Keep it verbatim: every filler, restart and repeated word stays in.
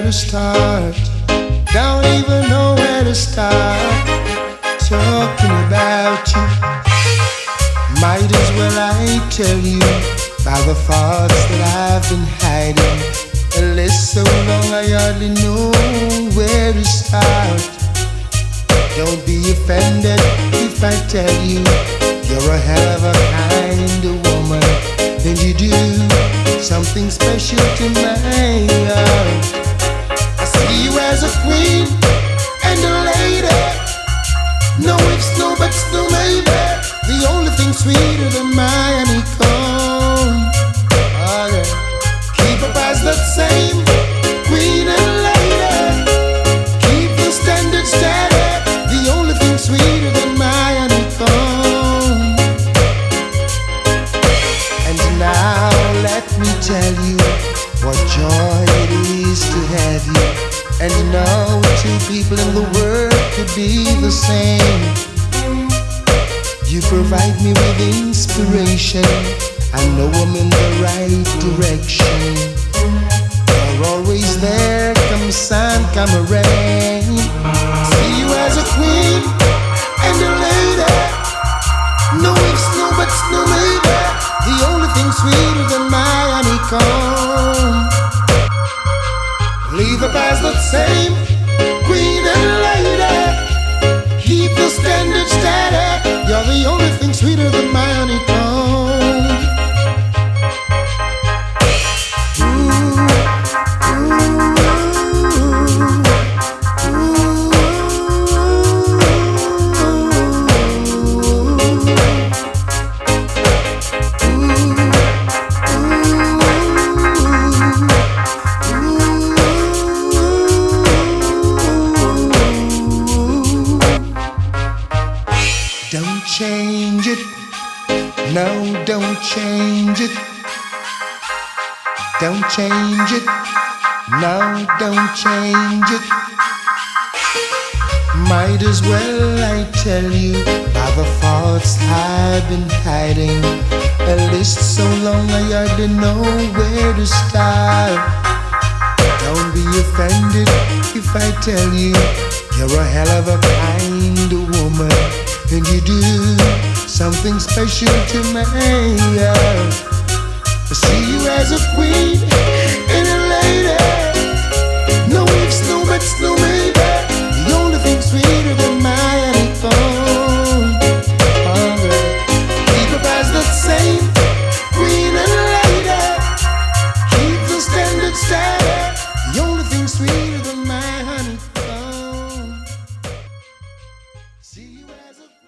to start. Don't even know where to start talking about you. Might as well I tell you about the thoughts that I've been hiding. A list so long I hardly know where to start. Don't be offended if I tell you you're a hell of a kind of woman, and you do something special to my heart. I see you as a queen and a lady. No ifs, no buts, no maybe. The only thing sweeter than my honeycomb. Oh yeah. Keep up as that same queen and lady. Keep the standard steady. The only thing sweeter than my honeycomb. And now let me tell you what joy it is to have you, and no two people in the world could be the same. You provide me with inspiration, I know I'm in the right direction. You're always there, come sun, come rain. See you as a queen and a lady. No ifs, no buts, no maybe. The only thing sweeter than my honeycomb. Leave up as that same queen and lady. Keep the standard steady. You're the only thing sweeter than my honeycomb. Ooh, don't change it, no, don't change it. Don't change it, no, don't change it. Might as well I tell you about the thoughts I've been hiding. A list so long I hardly know where to start. Don't be offended if I tell you you're a hell of a kind of woman, and you do something special to my heart. I see you as a queen and a lady. No ifs, no buts, no maybe. The only thing sweeter than my honeycomb. Oh, girl. Keep up as that same queen and a lady. Keep the standard steady. The only thing sweeter than my honeycomb. See you as a